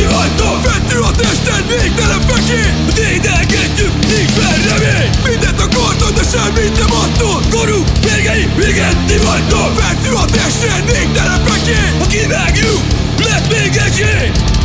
kiváltom. Fentül a testen, végtelen fekély. Dédelgetjük, nincs már remény. Mindent akartad, de semmit nem adtad. Korú, végei, igen, ti vagytok. Fentül a testen, végtelen fekély. Ha kivágjuk, lesz még esély.